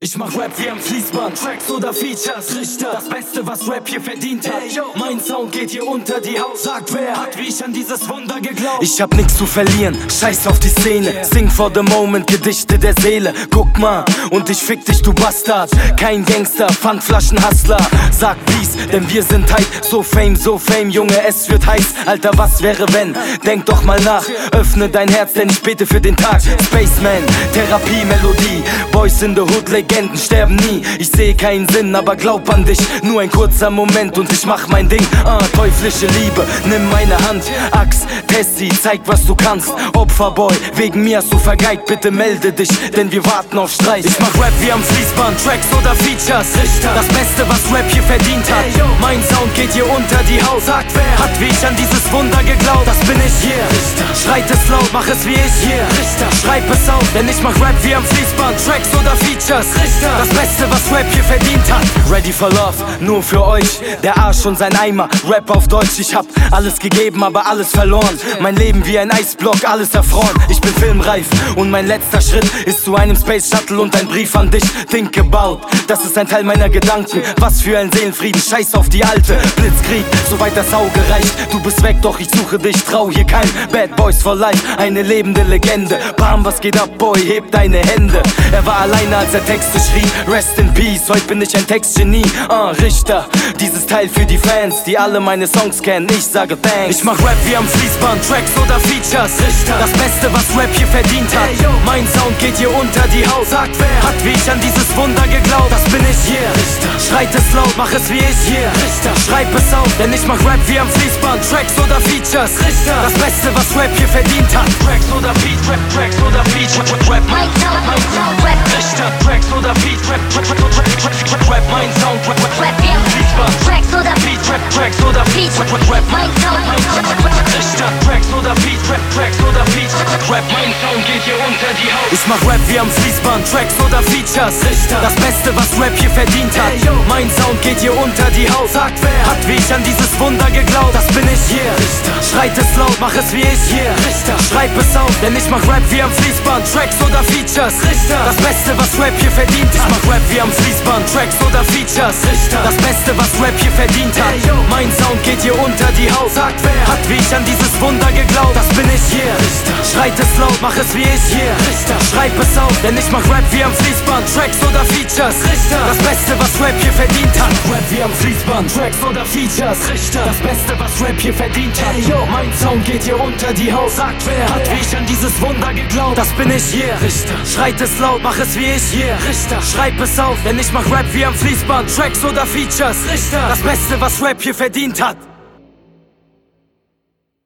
Ich mach Rap wie am Fließband, Tracks oder Features, Richter. Das Beste, was Rap hier verdient hat. Mein Sound geht hier unter die Haut. Sagt wer hat wie ich an dieses Wunder geglaubt. Ich hab nix zu verlieren, scheiß auf die Szene. Sing for the moment, Gedichte der Seele. Guck mal, und ich fick dich, du Bastard. Kein Gangster, Pfandflaschen-Hustler. Sag Peace, denn wir sind tight. So Fame, Junge, es wird heiß. Alter, was wäre wenn? Denk doch mal nach. Öffne dein Herz, denn ich bete für den Tag. Spaceman, Therapie, Melodie. Boys in the Hood, Legenden sterben nie. Ich sehe keinen Sinn, aber glaub an dich. Nur ein kurzer Moment und ich mach mein Ding. Teuflische Liebe, nimm meine Hand. Axt, Tessie, zeig was du kannst. Opferboy, wegen mir hast du vergeigt. Bitte melde dich, denn wir warten auf Streit. Ich mach Rap wie am Fließband, Tracks oder Features. Richter. Das Beste, was Rap hier verdient hat. Mein Sound geht hier unter die Haut. Sagt wer hat wie ich an dieses Wunder geglaubt. Das bin ich hier. Richter. Schreit es laut, mach es wie ich hier. Richter. Schreib es auf, denn ich mach Rap wie am Fließband, Tracks oder Features. Richter. Das Beste, was Rap hier verdient hat. Ready for love, nur für euch. Der Arsch und sein Eimer, Rap auf Deutsch. Ich hab alles gegeben, aber alles verloren. Mein Leben wie ein Eisblock, alles erfroren. Ich bin filmreif und mein letzter Schritt ist zu einem Space Shuttle und ein Brief an dich. Think about, das ist ein Teil meiner Gedanken. Was für ein Seelenfrieden, scheiß auf die alte. Blitzkrieg, soweit das Auge reicht. Du bist weg, doch ich suche dich, trau hier kein Bad Boys for Life, eine lebende Legende. Bam, was geht ab, Boy, heb deine Hände. Er war alleine, als er Texte schrieb. Rest in Peace, heute bin ich ein Textgenie. Richter, dieses Teil für die Fans, die alle meine Songs kennen. Ich sage Thanks. Ich mach Rap wie am Fließband, Tracks oder Features. Richter. Das Beste, was Rap hier verdient hat. Mein Sound geht hier unter die Haut. Sagt wer hat wie ich an dieses Wunder geglaubt. Das bin ich hier. Richter. Schreit es laut, mach es wie ich hier. Richter. Schreib es auf, denn ich mach Rap wie am Fließband, Tracks oder Features. Richter. Das Beste, was Rap hier verdient hat. Tracks oder Feat, Tracks oder Features. Rap, mein Sound, Rap. Richter. Tracks oder Feat, Rap, mein Sound, Rap wie am Fließband. Tracks oder Feat, Tracks oder Features. Rap, mein Sound, Richter. Tracks oder Feat, Tracks oder Features. Rap, mein Sound geht hier unter die Haut. Ich mach Rap wie am Fließband, Tracks oder Features. Richter. Das Beste, was Rap hier verdient hat. Mein Sound geht hier unter die Haut. Sagt wer hat wie ich an dieses Wunder geglaubt. Das bin ich hier. Richter. Schreit es laut, mach es wie ich hier. Richter. Schreib es auf, denn ich mach Rap wie am Fließband, Tracks oder Features. Richter. Das Beste, was Rap hier verdient hat. Ich mach Rap wie am Fließband, Tracks oder Features. Richter. Das Beste, was Rap hier verdient hat. Mein Sound geht hier unter die Haut. Sagt wer hat wie ich an dieses Wunder geglaubt. Das bin ich hier. Richter. Schreit es laut, mach es wie ich hier. Richter. Schreib es auf, denn ich mach Rap wie am Fließband, Tracks oder Features. Richter. Das Beste, was Rap hier verdient hat. Rap wie am Fließband, Tracks oder Features. Richter. Das Beste, was Rap hier verdient hat. Mein Sound geht hier unter die Haut. Sagt wer hat wie ich an dieses Wunder geglaubt. Das bin ich hier. Richter. Schreit es laut, mach es wie ich hier. Richter. Schreib es auf, denn ich mach Rap wie am Fließband, Tracks oder Features. Richter. Das Beste, was Rap hier verdient hat.